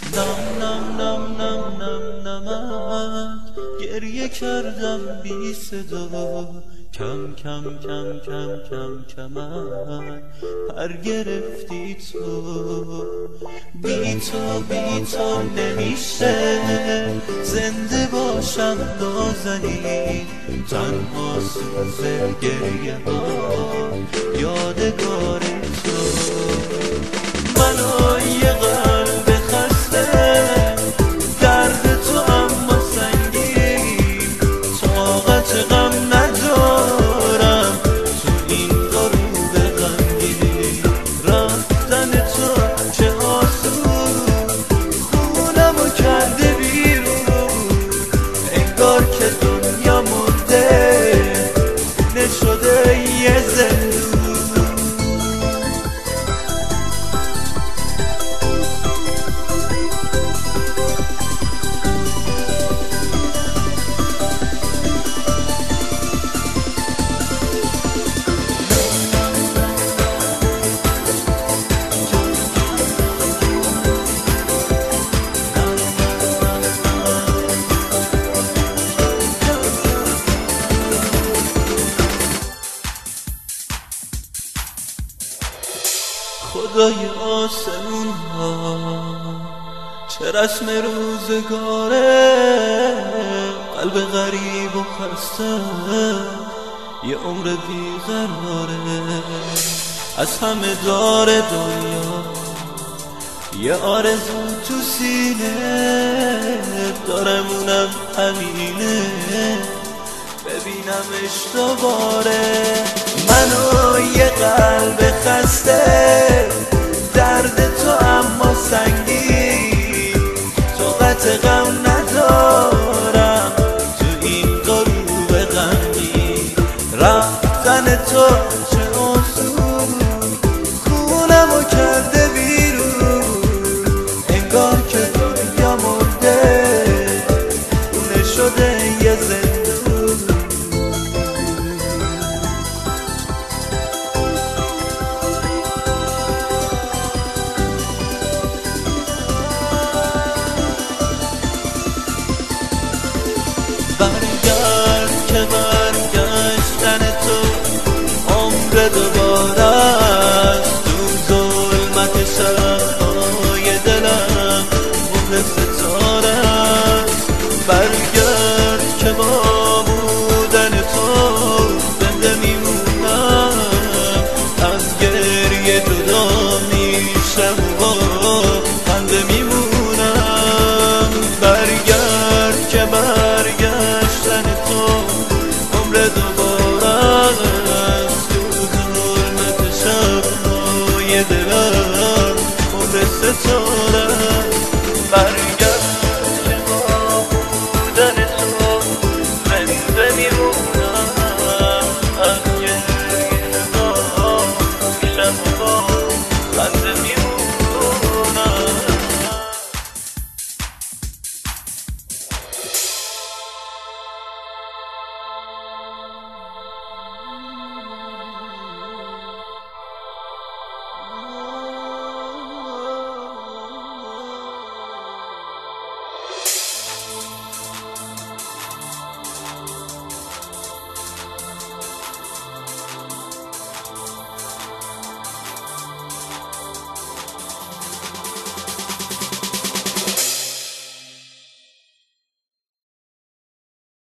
نم نم نم نم نم نمک گریه کردم بی صدا، کم کم کم کم کم کمک پر گرفتی تو. بی تو نمیشه زنده باشم نازنین، تنها سوز گریه ها یادگار تو. منو یه قلب خسته درد تو اما سنگین، طاقت غم ندارم تو این غروب غمگین. رفتن تو چه آسون خونمو کرده بیرون، انگار که دنیا مونده نشده یه زندون. خدای آسمون ها چه رسم روزگاره، قلب غریب و خسته یه عمر بیقراره. از همه داره دنیا یه آرزو تو سینه، دارمونم همینه ببینمش دوباره. منو یه قلب